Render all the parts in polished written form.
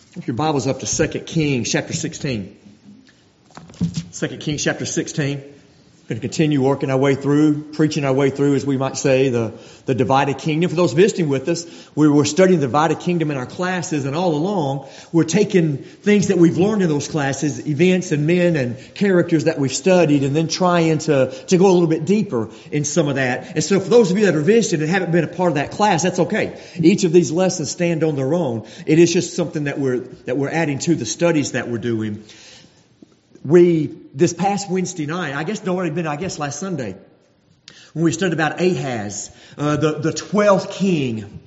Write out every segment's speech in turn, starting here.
If your Bible's up to 2 Kings chapter 16. 2 Kings chapter 16. We're going to continue working our way through, preaching our way through, as we might say, the divided kingdom. For those visiting with us, we were studying the divided kingdom in our classes, and all along, we're taking things that we've learned in those classes, events and men and characters that we've studied, and then trying to go a little bit deeper in some of that. And so for those of you that are visiting and haven't been a part of that class, that's okay. Each of these lessons stand on their own. It is just something that we're adding to the studies that we're doing. This past Wednesday night, last Sunday, when we studied about Ahaz, the 12th king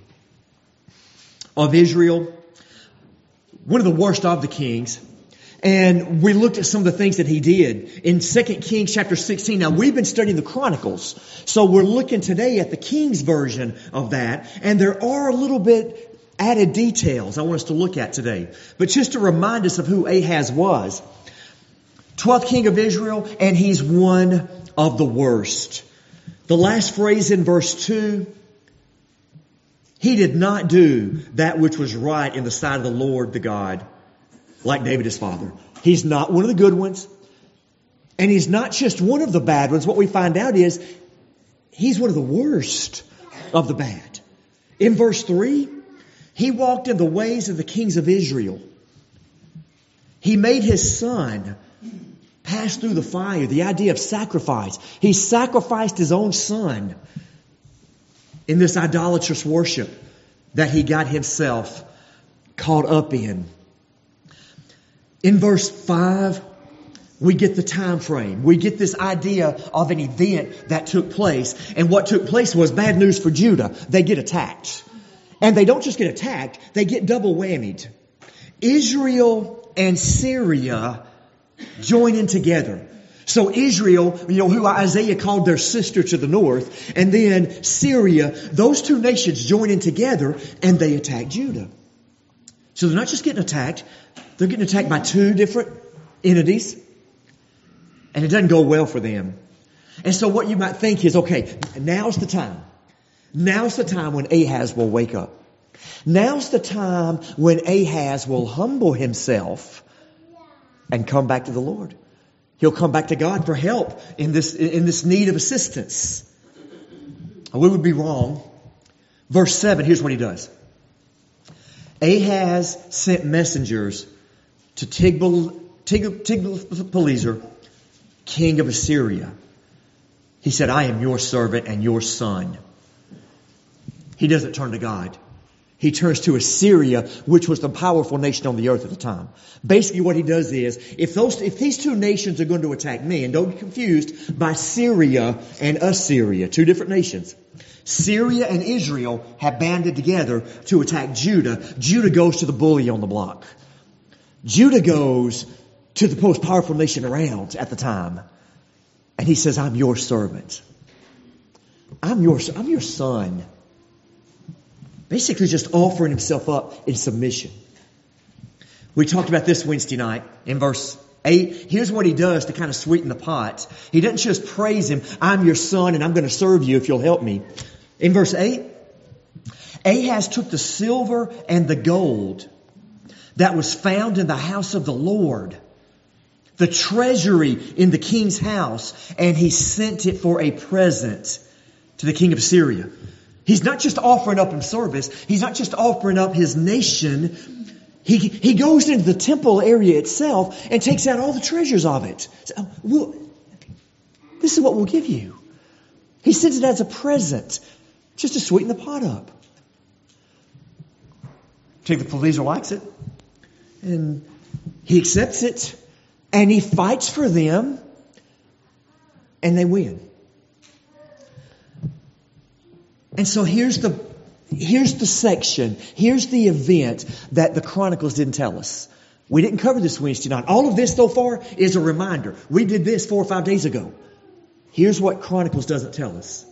of Israel, one of the worst of the kings. And we looked at some of the things that he did in 2 Kings chapter 16. Now, we've been studying the Chronicles, so we're looking today at the King's version of that. And there are a little bit added details I want us to look at today. But just to remind us of who Ahaz was. 12th king of Israel, and he's one of the worst. The last phrase in verse 2, he did not do that which was right in the sight of the Lord, the God, like David his father. He's not one of the good ones, and he's not just one of the bad ones. What we find out is he's one of the worst of the bad. In verse 3, he walked in the ways of the kings of Israel. He made his son pass through the fire, the idea of sacrifice. He sacrificed his own son in this idolatrous worship that he got himself caught up in. In verse 5, we get the time frame. We get this idea of an event that took place. And what took place was bad news for Judah. They get attacked. And they don't just get attacked, they get double whammied. Israel and Syria join in together. So Israel, who Isaiah called their sister to the north, and then Syria, those two nations join in together and they attack Judah. So they're not just getting attacked, they're getting attacked by two different entities, and it doesn't go well for them. And so what you might think is, okay, now's the time. Now's the time when Ahaz will wake up. Now's the time when Ahaz will humble himself and come back to the Lord. He'll come back to God for help in this need of assistance. We would be wrong. Verse 7, here's what he does. Ahaz sent messengers to Tiglath-Pileser, king of Assyria. He said, I am your servant and your son. He doesn't turn to God. He turns to Assyria, which was the powerful nation on the earth at the time. Basically what he does is, if these two nations are going to attack me, and don't get confused by Syria and Assyria, two different nations. Syria and Israel have banded together to attack Judah. Judah goes to the bully on the block. Judah goes to the most powerful nation around at the time. And he says, I'm your servant. I'm your son. Basically just offering himself up in submission. We talked about this Wednesday night in verse 8. Here's what he does to kind of sweeten the pot. He doesn't just praise him, I'm your son and I'm going to serve you if you'll help me. In verse 8, Ahaz took the silver and the gold that was found in the house of the Lord, the treasury in the king's house, and he sent it for a present to the king of Syria. He's not just offering up in service. He's not just offering up his nation. He goes into the temple area itself and takes out all the treasures of it. So, this is what we'll give you. He sends it as a present just to sweeten the pot up. Tiglath-Pileser likes it. And he accepts it. And he fights for them. And they win. And so here's the section, here's the event that the Chronicles didn't tell us. We didn't cover this Wednesday night. All of this so far is a reminder. We did this 4 or 5 days ago. Here's what Chronicles doesn't tell us.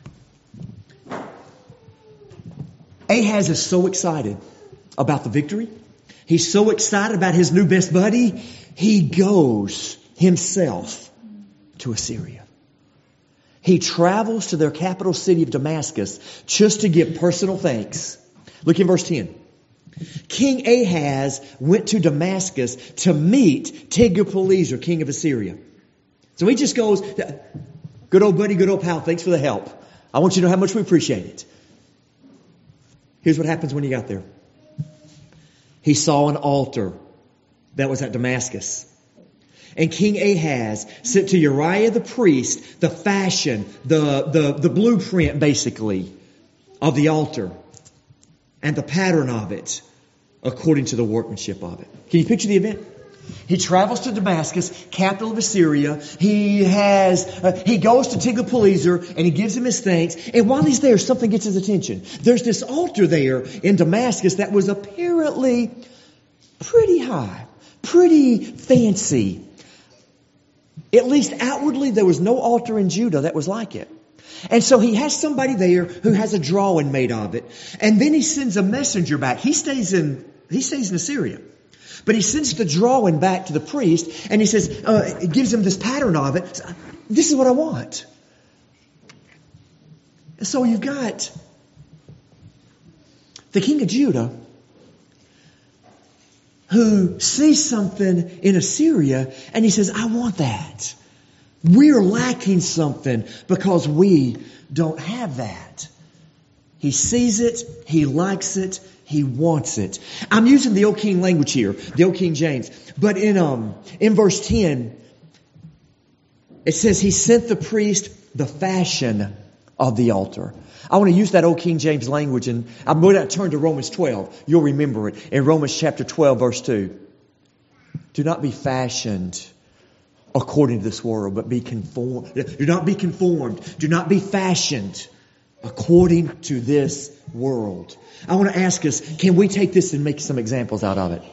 Ahaz is so excited about the victory. He's so excited about his new best buddy. He goes himself to Assyria. He travels to their capital city of Damascus just to give personal thanks. Look in verse 10. King Ahaz went to Damascus to meet Tiglath-Pileser, king of Assyria. So he just goes, good old buddy, good old pal, thanks for the help. I want you to know how much we appreciate it. Here's what happens when he got there. He saw an altar that was at Damascus. And King Ahaz sent to Uriah the priest the fashion, the blueprint basically of the altar and the pattern of it according to the workmanship of it. Can you picture the event? He travels to Damascus, capital of Assyria. He goes to Tiglath-Pileser and he gives him his thanks. And while he's there, something gets his attention. There's this altar there in Damascus that was apparently pretty high, pretty fancy. At least outwardly, there was no altar in Judah that was like it. And so he has somebody there who has a drawing made of it. And then he sends a messenger back. He stays in Assyria. But he sends the drawing back to the priest and he says, gives him this pattern of it. This is what I want. And so you've got the king of Judah who sees something in Assyria and he says, I want that. We're lacking something because we don't have that. He sees it, he likes it, he wants it. I'm using the Old King language here, the Old King James. But in verse 10, it says he sent the priest the fashion of the altar. I want to use that Old King James language, and I'm going to turn to Romans 12. You'll remember it. In Romans chapter 12, verse 2. Do not be fashioned according to this world, but be conformed. Do not be conformed. Do not be fashioned according to this world. I want to ask us, can we take this and make some examples out of it?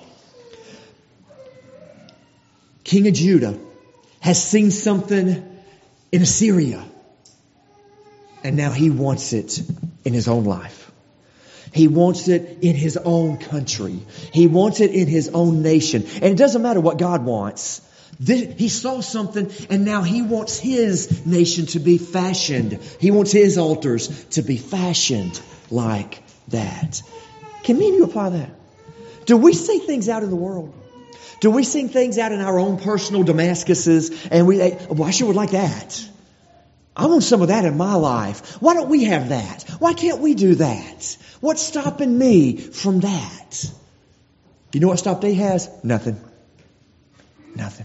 King of Judah has seen something in Assyria, and now he wants it in his own life. He wants it in his own country. He wants it in his own nation. And it doesn't matter what God wants. He saw something and now he wants his nation to be fashioned. He wants his altars to be fashioned like that. Can me and you apply that? Do we see things out in the world? Do we see things out in our own personal Damascuses and I sure would like that. I want some of that in my life. Why don't we have that? Why can't we do that? What's stopping me from that? You know what stopped Ahaz? Nothing. Nothing.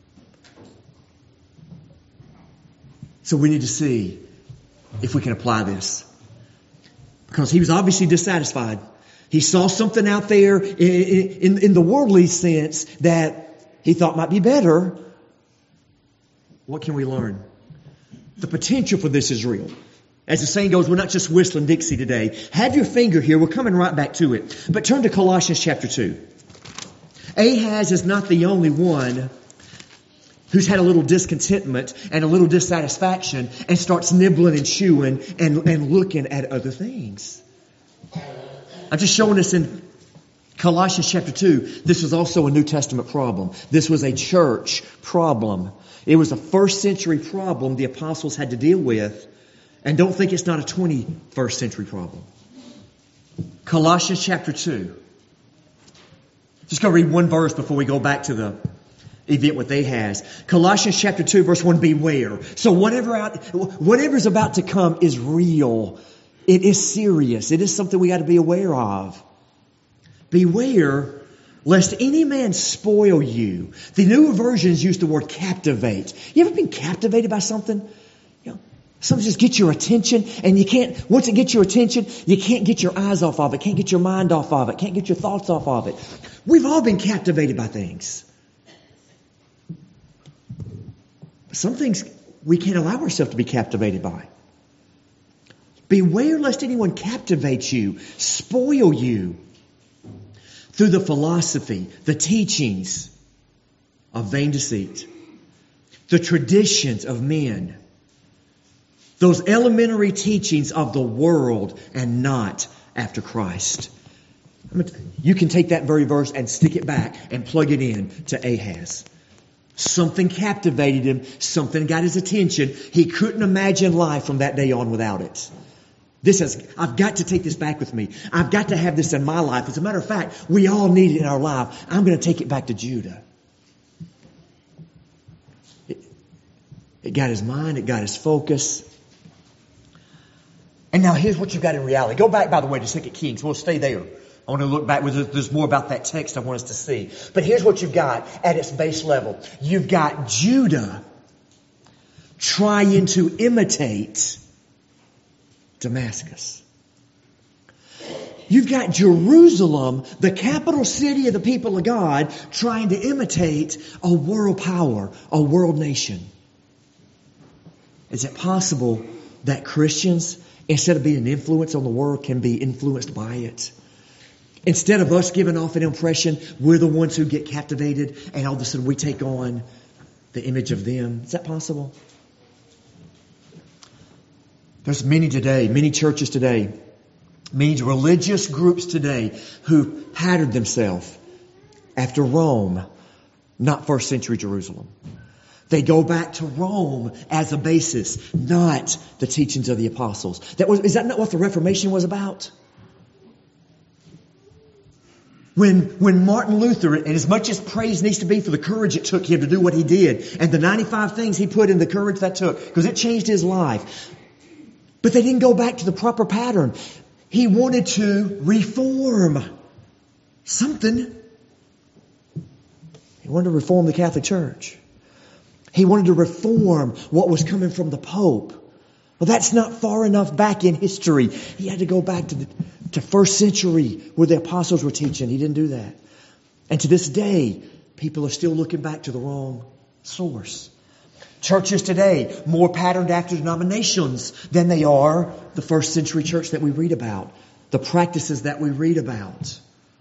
So we need to see if we can apply this. Because he was obviously dissatisfied. He saw something out there in the worldly sense that he thought might be better. What can we learn? The potential for this is real. As the saying goes, we're not just whistling Dixie today. Have your finger here. We're coming right back to it. But turn to Colossians chapter 2. Ahaz is not the only one who's had a little discontentment and a little dissatisfaction and starts nibbling and chewing and looking at other things. I'm just showing us in Colossians chapter 2, this was also a New Testament problem. This was a church problem. It was a first century problem the apostles had to deal with. And don't think it's not a 21st century problem. Colossians chapter 2. Just going to read one verse before we go back to the event with Ahaz. Colossians chapter 2 verse 1, beware. So whatever's about to come is real. It is serious. It is something we got to be aware of. Beware lest any man spoil you. The newer versions use the word captivate. You ever been captivated by something? You know, something just gets your attention and you can't, once it gets your attention, you can't get your eyes off of it, can't get your mind off of it, can't get your thoughts off of it. We've all been captivated by things. Some things we can't allow ourselves to be captivated by. Beware lest anyone captivate you, spoil you through the philosophy, the teachings of vain deceit, the traditions of men, those elementary teachings of the world and not after Christ. You can take that very verse and stick it back and plug it in to Ahaz. Something captivated him. Something got his attention. He couldn't imagine life from that day on without it. I've got to take this back with me. I've got to have this in my life. As a matter of fact, we all need it in our life. I'm going to take it back to Judah. It got his mind. It got his focus. And now here's what you've got in reality. Go back, by the way, to 2 Kings. We'll stay there. I want to look back. There's more about that text I want us to see. But here's what you've got at its base level. You've got Judah trying to imitate Damascus. You've got Jerusalem, the capital city of the people of God, trying to imitate a world power, a world nation. Is it possible that Christians, instead of being an influence on the world, can be influenced by it? Instead of us giving off an impression, we're the ones who get captivated, and all of a sudden we take on the image of them. Is that possible? There's many today, many churches today, many religious groups today who patterned themselves after Rome, not first century Jerusalem. They go back to Rome as a basis, not the teachings of the apostles. Is that not what the Reformation was about? When Martin Luther, and as much as praise needs to be for the courage it took him to do what he did, and the 95 things he put in the courage that took, because it changed his life. But they didn't go back to the proper pattern. He wanted to reform something. He wanted to reform the Catholic Church. He wanted to reform what was coming from the Pope. Well, that's not far enough back in history. He had to go back to first century where the apostles were teaching. He didn't do that. And to this day, people are still looking back to the wrong source. Churches today, more patterned after denominations than they are the first century church that we read about. The practices that we read about.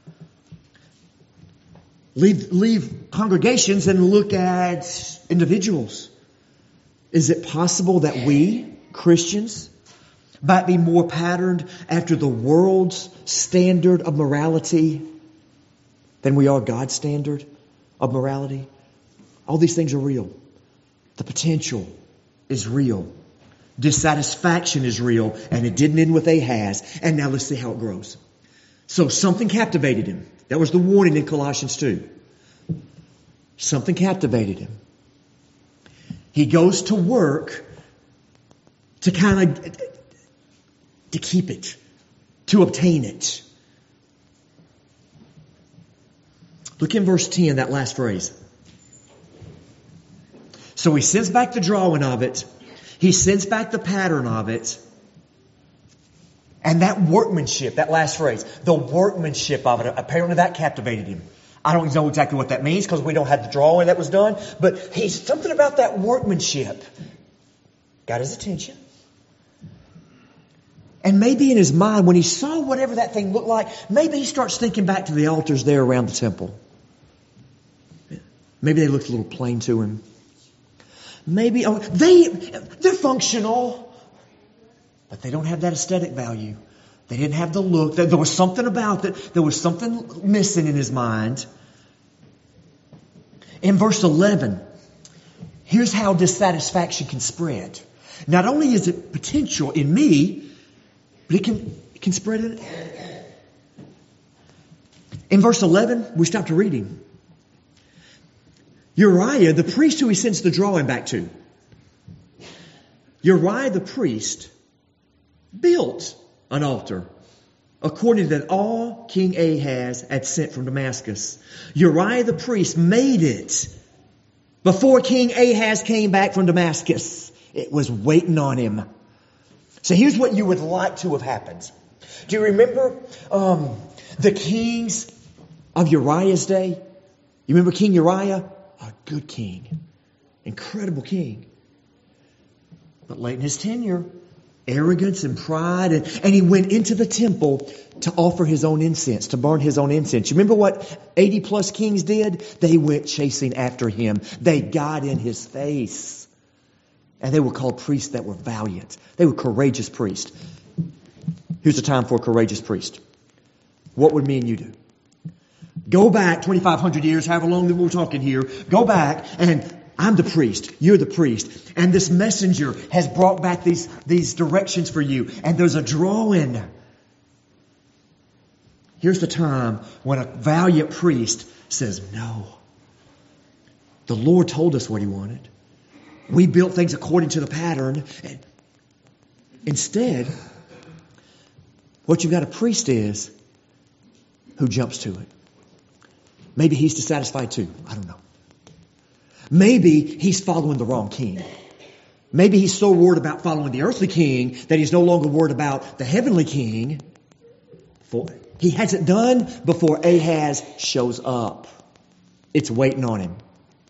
Leave congregations and look at individuals. Is it possible that we, Christians, might be more patterned after the world's standard of morality than we are God's standard of morality? All these things are real. The potential is real. Dissatisfaction is real. And it didn't end with Ahaz. And now let's see how it grows. So something captivated him. That was the warning in Colossians 2. Something captivated him. He goes to work to to keep it, to obtain it. Look in verse 10, that last phrase. So he sends back the drawing of it. He sends back the pattern of it. And that workmanship, that last phrase, the workmanship of it, apparently that captivated him. I don't know exactly what that means because we don't have the drawing that was done. But something about that workmanship got his attention. And maybe in his mind, when he saw whatever that thing looked like, maybe he starts thinking back to the altars there around the temple. Maybe they looked a little plain to him. Maybe they're functional, but they don't have that aesthetic value. They didn't have the look. There was something about it. There was something missing in his mind. In verse 11, here's how dissatisfaction can spread. Not only is it potential in me, but it can spread in. In verse 11, we stopped reading. Uriah, the priest who he sends the drawing back to. Uriah the priest built an altar according to that all King Ahaz had sent from Damascus. Uriah the priest made it before King Ahaz came back from Damascus. It was waiting on him. So here's what you would like to have happened. Do you remember the kings of Uriah's day? You remember King Uriah? A good king. Incredible king. But late in his tenure, arrogance and pride. And he went into the temple to offer his own incense, to burn his own incense. You remember what 80 plus kings did? They went chasing after him. They got in his face. And they were called priests that were valiant. They were courageous priests. Here's the time for a courageous priest. What would me and you do? Go back 2,500 years, however long that we're talking here. Go back and I'm the priest. You're the priest. And this messenger has brought back these directions for you. And there's a drawing. Here's the time when a valiant priest says, no. The Lord told us what He wanted. We built things according to the pattern. And instead, what you've got a priest is who jumps to it. Maybe he's dissatisfied too. I don't know. Maybe he's following the wrong king. Maybe he's so worried about following the earthly king that he's no longer worried about the heavenly king. He has it done before Ahaz shows up. It's waiting on him.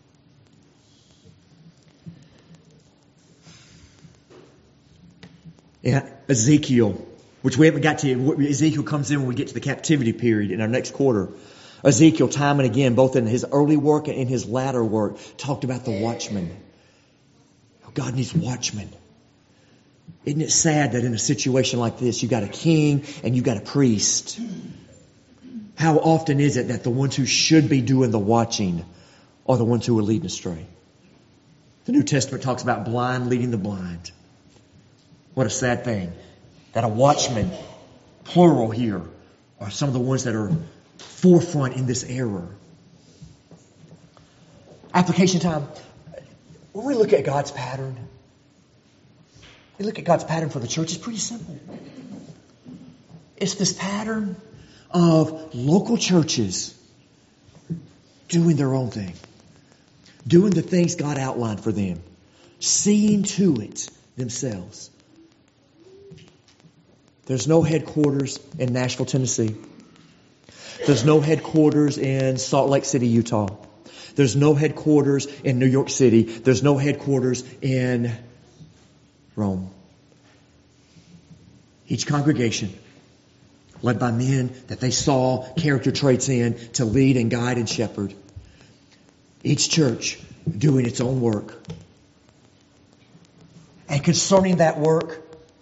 Yeah, Ezekiel, which we haven't got to. Ezekiel comes in when we get to the captivity period in our next quarter. Ezekiel, time and again, both in his early work and in his latter work, talked about the watchman. God needs watchmen. Isn't it sad that in a situation like this, you got a king and you got a priest? How often is it that the ones who should be doing the watching are the ones who are leading astray? The New Testament talks about blind leading the blind. What a sad thing that a watchman, plural here, are some of the ones that are forefront in this error. Application time. When we look at God's pattern, we look at God's pattern for the church, it's pretty simple. It's this pattern of local churches doing their own thing. Doing the things God outlined for them. Seeing to it themselves. There's no headquarters in Nashville, Tennessee. There's no headquarters in Salt Lake City, Utah. There's no headquarters in New York City. There's no headquarters in Rome. Each congregation, led by men that they saw character traits in to lead and guide and shepherd. Each church doing its own work. And concerning that work,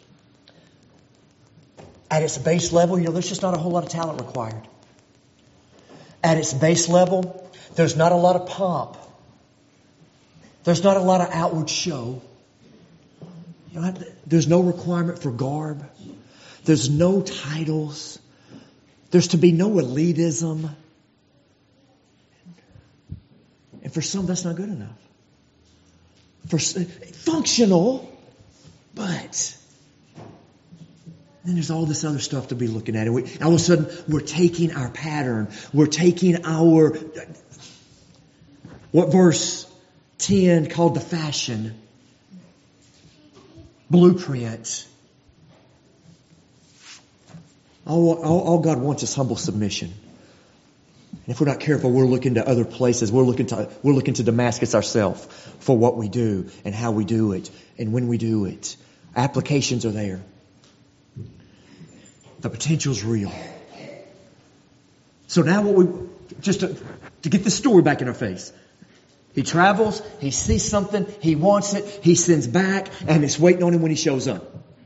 at its base level, there's just not a whole lot of talent required. At its base level, there's not a lot of pomp. There's not a lot of outward show. There's no requirement for garb. There's no titles. There's to be no elitism. And for some, that's not good enough. Functional, but then there's all this other stuff to be looking at. And all of a sudden, we're taking our pattern. We're taking our, what verse 10 called the fashion, blueprint. All God wants is humble submission. And if we're not careful, we're looking to other places. We're looking to Damascus ourselves for what we do and how we do it and when we do it. Applications are there. The potential's real. So now just to get the story back in our face. He travels, he sees something, he wants it, he sends back, and it's waiting on him when he shows up.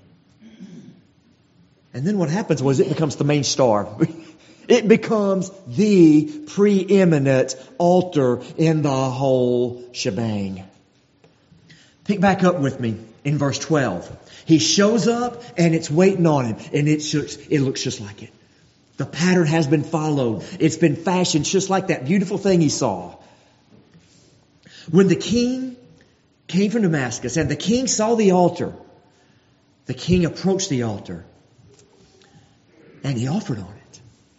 And then what happens was it becomes the main star. It becomes the preeminent altar in the whole shebang. Pick back up with me in verse 12. He shows up and it's waiting on him, and it looks just like it. The pattern has been followed. It's been fashioned just like that beautiful thing he saw. When the king came from Damascus and the king saw the altar, the king approached the altar and he offered on it.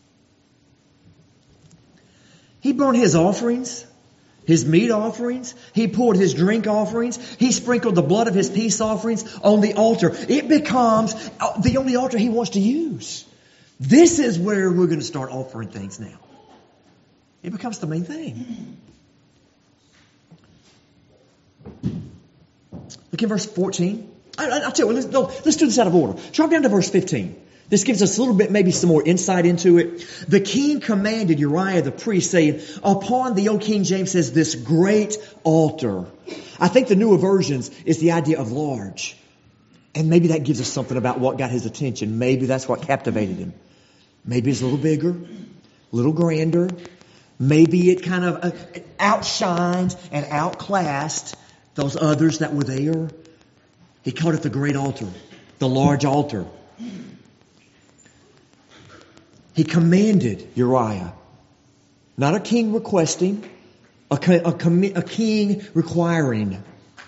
He burned his offerings, his meat offerings. He poured his drink offerings. He sprinkled the blood of his peace offerings on the altar. It becomes the only altar he wants to use. This is where we're going to start offering things now. It becomes the main thing. Look in verse 14. I'll tell you, let's do this out of order. Drop down to verse 15. This gives us a little bit, maybe some more insight into it. The king commanded Uriah the priest, saying, upon the, O King James says, this great altar. I think the newer versions is the idea of large. And maybe that gives us something about what got his attention. Maybe that's what captivated him. Maybe it's a little bigger, a little grander. Maybe it kind of outshined and outclassed those others that were there. He called it the great altar, the large altar. He commanded Uriah, not a king requesting, a king requiring.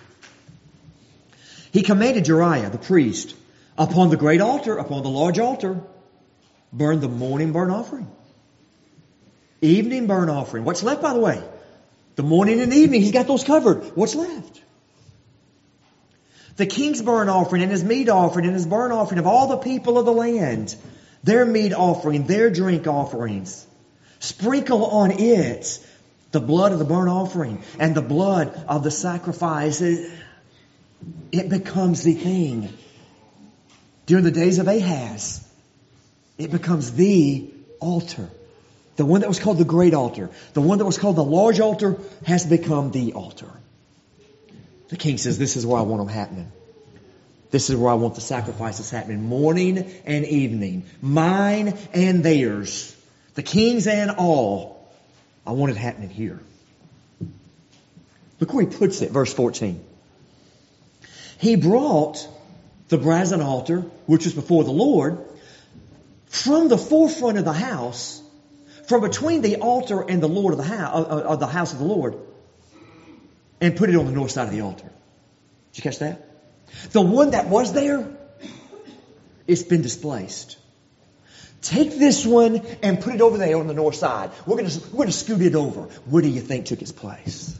He commanded Uriah, the priest, upon the great altar, upon the large altar, burn the morning burnt offering. Evening burnt offering. What's left, by the way? The morning and evening, he's got those covered. What's left? The king's burnt offering and his meat offering and his burnt offering of all the people of the land. Their meat offering, their drink offerings. Sprinkle on it the blood of the burnt offering and the blood of the sacrifice. It becomes the thing. During the days of Ahaz, it becomes the altar. The one that was called the great altar, the one that was called the large altar, has become the altar. The king says, this is where I want them happening. This is where I want the sacrifices happening. Morning and evening. Mine and theirs. The king's and all. I want it happening here. Look where he puts it, verse 14. He brought the brazen altar, which was before the Lord, from the forefront of the house, from between the altar and the Lord of the house of the Lord, and put it on the north side of the altar. Did you catch that? The one that was there, it's been displaced. Take this one and put it over there on the north side. We're going to scoot it over. What do you think took its place?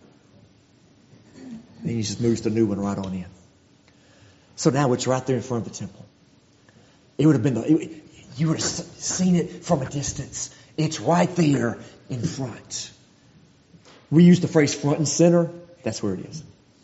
And he just moves the new one right on in. So now it's right there in front of the temple. It would have been you would have seen it from a distance. It's right there in front. We use the phrase front and center. That's where it is.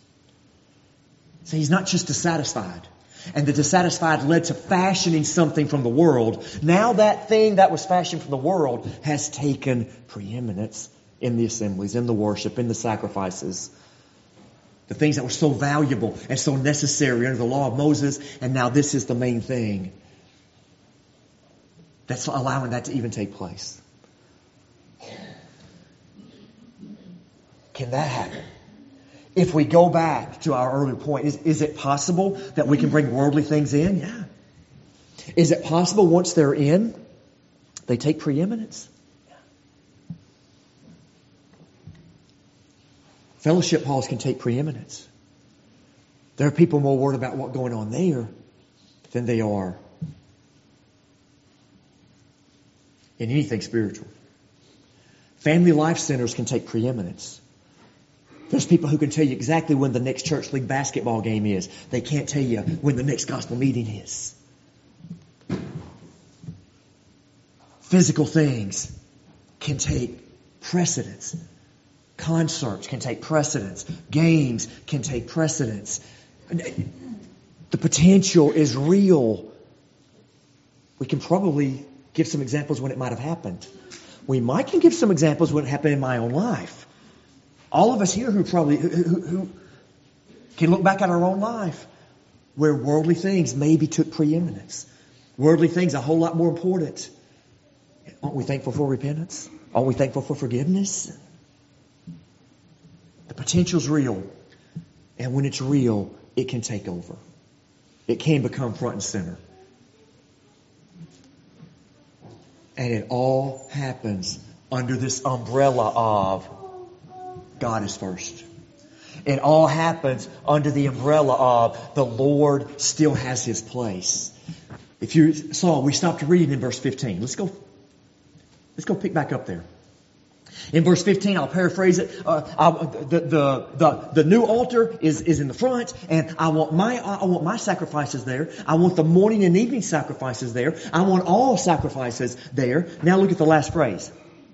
So he's not just dissatisfied. And the dissatisfied led to fashioning something from the world. Now that thing that was fashioned from the world has taken preeminence in the assemblies, in the worship, in the sacrifices. The things that were so valuable and so necessary under the law of Moses. And now this is the main thing that's allowing that to even take place. Can that happen? If we go back to our earlier point, is it possible that we can bring worldly things in? Yeah. Is it possible once they're in, they take preeminence? Yeah. Fellowship halls can take preeminence. There are people more worried about what's going on there than they are in anything spiritual. Family life centers can take preeminence. There's people who can tell you exactly when the next church league basketball game is. They can't tell you when the next gospel meeting is. Physical things can take precedence. Concerts can take precedence. Games can take precedence. The potential is real. We can probably give some examples when it might have happened. We might can give some examples when it happened in my own life. All of us here who can look back at our own life where worldly things maybe took preeminence. Worldly things a whole lot more important. Aren't we thankful for repentance? Aren't we thankful for forgiveness? The potential's real. And when it's real, it can take over. It can become front and center. And it all happens under this umbrella of God is first. It all happens under the umbrella of the Lord still has His place. If you saw, we stopped reading in verse 15. Let's go pick back up there. In verse 15, I'll paraphrase it. The new altar is in the front, and I want my sacrifices there. I want the morning and evening sacrifices there. I want all sacrifices there. Now look at the last phrase.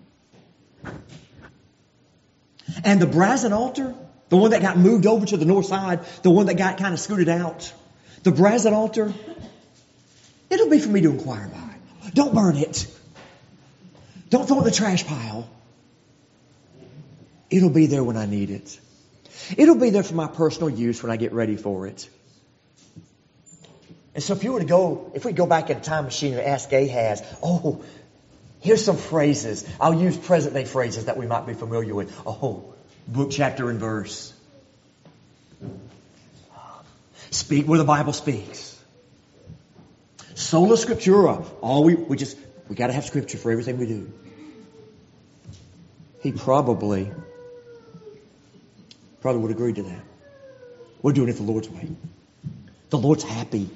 And the brazen altar, the one that got moved over to the north side, the one that got kind of scooted out, the brazen altar, it'll be for me to inquire by. Don't burn it. Don't throw it in the trash pile. It'll be there when I need it. It'll be there for my personal use when I get ready for it. And so if we go back in a time machine and ask Ahaz, Here's some phrases. I'll use present day phrases that we might be familiar with. Oh, book, chapter, and verse. Speak where the Bible speaks. Sola Scriptura. We got to have Scripture for everything we do. He probably would agree to that. We're doing it the Lord's way. The Lord's happy.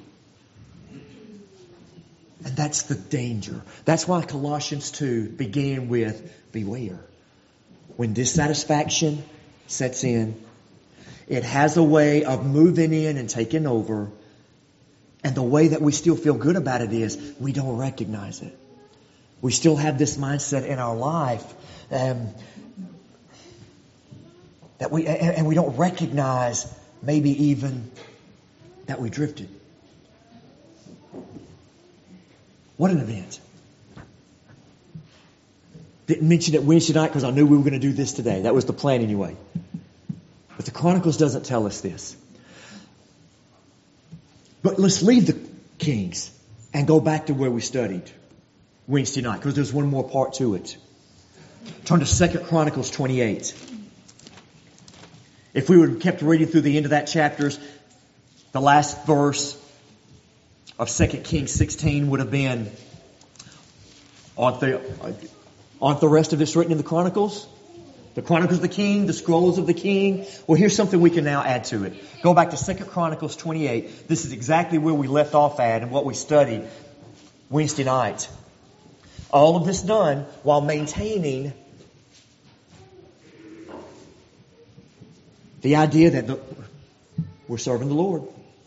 And that's the danger. That's why Colossians 2 began with, beware. When dissatisfaction sets in, it has a way of moving in and taking over. And the way that we still feel good about it is we don't recognize it. We still have this mindset in our life that we don't recognize maybe even that we drifted. What an event. Didn't mention it Wednesday night because I knew we were going to do this today. That was the plan anyway. But the Chronicles doesn't tell us this. But let's leave the Kings and go back to where we studied Wednesday night, because there's one more part to it. Turn to 2 Chronicles 28. If we would have kept reading through the end of that chapter, the last verse of 2 Kings 16 would have been, aren't the rest of this written in the Chronicles? The Chronicles of the King, the Scrolls of the King. Well, here's something we can now add to it. Go back to 2 Chronicles 28. This is exactly where we left off at and what we studied Wednesday night. All of this done while maintaining the idea that we're serving the Lord.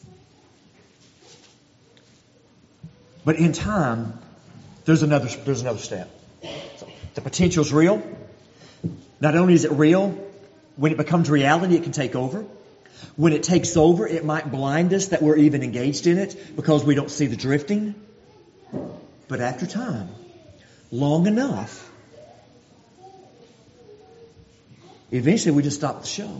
But in time, there's another step. So the potential's real. Not only is it real, when it becomes reality, it can take over. When it takes over, it might blind us that we're even engaged in it because we don't see the drifting. But after time, long enough, eventually we just stop the show.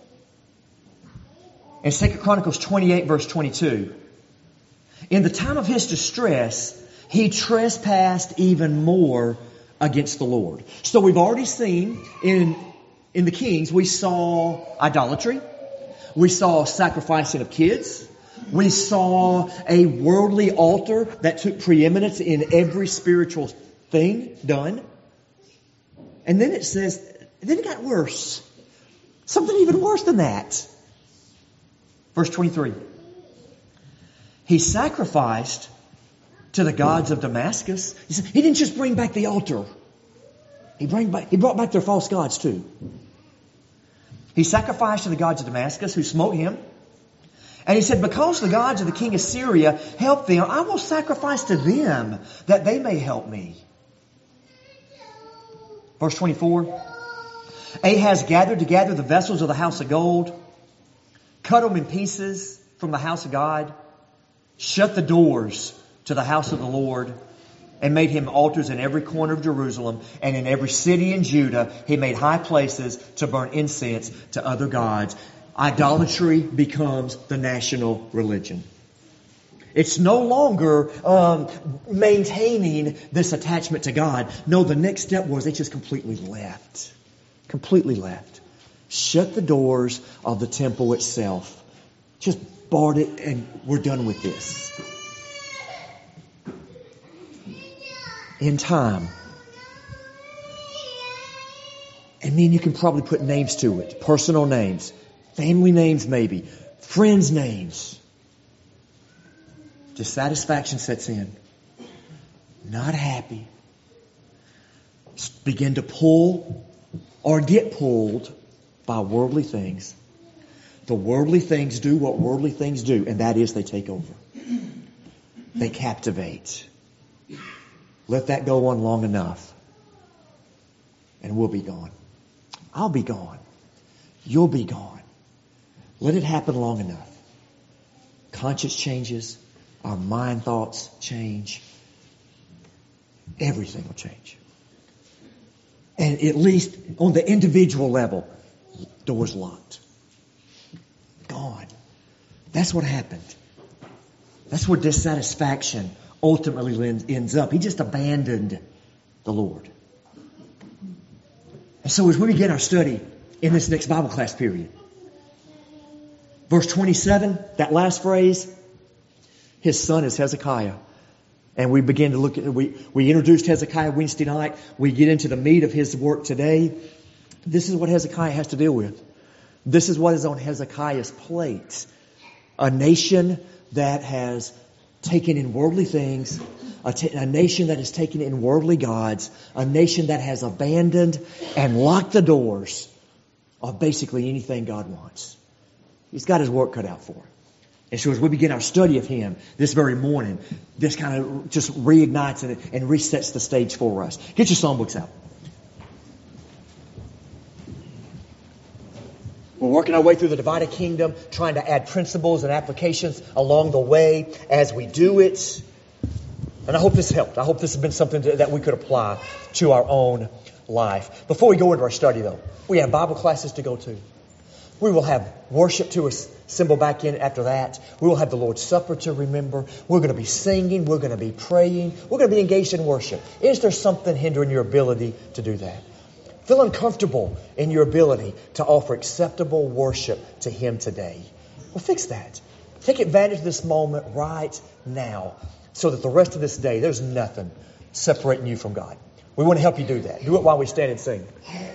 In 2 Chronicles 28 verse 22, in the time of his distress, he trespassed even more against the Lord. So we've already seen in the Kings, we saw idolatry. We saw sacrificing of kids. We saw a worldly altar that took preeminence in every spiritual thing done. And then it says, then it got worse. Something even worse than that. Verse 23. He sacrificed to the gods of Damascus. He didn't just bring back the altar. He brought back their false gods too. He sacrificed to the gods of Damascus who smote him. And he said, because the gods of the king of Syria help them, I will sacrifice to them that they may help me. Verse 24. Ahaz gathered together the vessels of the house of gold, cut them in pieces from the house of God, shut the doors to the house of the Lord, and made him altars in every corner of Jerusalem and in every city in Judah. He made high places to burn incense to other gods. Idolatry becomes the national religion. It's no longer maintaining this attachment to God. No, the next step was they just completely left. Completely left. Shut the doors of the temple itself. Just barred it and we're done with this. In time. And then you can probably put names to it. Personal names. Family names maybe. Friends' names. Dissatisfaction sets in. Not happy. Begin to pull or get pulled by worldly things. The worldly things do what worldly things do, and that is they take over. They captivate. Let that go on long enough, and we'll be gone. I'll be gone. You'll be gone. Let it happen long enough. Conscience changes. Our mind thoughts change. Everything will change. And at least on the individual level, doors locked. Gone. That's what happened. That's where dissatisfaction ultimately ends up. He just abandoned the Lord. And so as we begin our study in this next Bible class period, verse 27, that last phrase, his son is Hezekiah. And we begin to look at, we introduced Hezekiah Wednesday night. We get into the meat of his work today. This is what Hezekiah has to deal with. This is what is on Hezekiah's plate. A nation that has taken in worldly things, a nation that has taken in worldly gods, a nation that has abandoned and locked the doors of basically anything God wants. He's got his work cut out for him. And so as we begin our study of him this very morning, this kind of just reignites and resets the stage for us. Get your songbooks out. We're working our way through the divided kingdom, trying to add principles and applications along the way as we do it. And I hope this helped. I hope this has been something that we could apply to our own life. Before we go into our study, though, we have Bible classes to go to. We will have worship to assemble back in after that. We will have the Lord's Supper to remember. We're going to be singing. We're going to be praying. We're going to be engaged in worship. Is there something hindering your ability to do that? Feel uncomfortable in your ability to offer acceptable worship to Him today. Well, fix that. Take advantage of this moment right now so that the rest of this day, there's nothing separating you from God. We want to help you do that. Do it while we stand and sing.